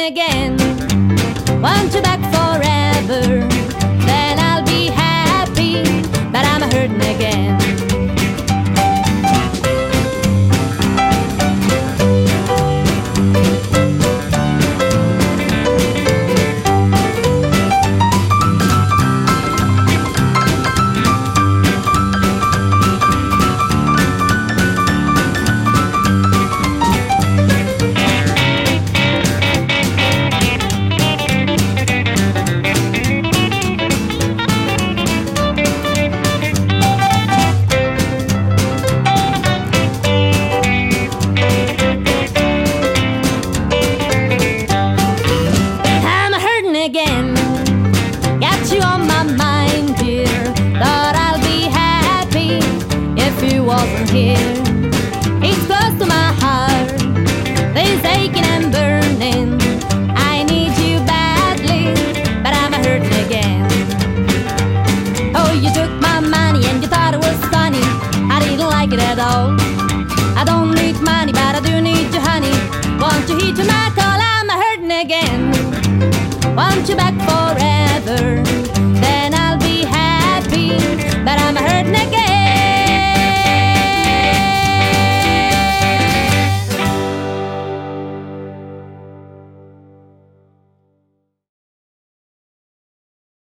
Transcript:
again. Want you back forever, then I'll be happy, but I'm hurting again. Again, got you on my mind, dear. Thought I'll be happy if you wasn't here. It's close to my heart, this aching and burning. I need you badly, but I'm hurting again. Oh, you took my money and you thought it was funny. I didn't like it at all. I don't need money, but I do need you, honey. Won't you heed to my call? I'm hurting again. Want you back forever.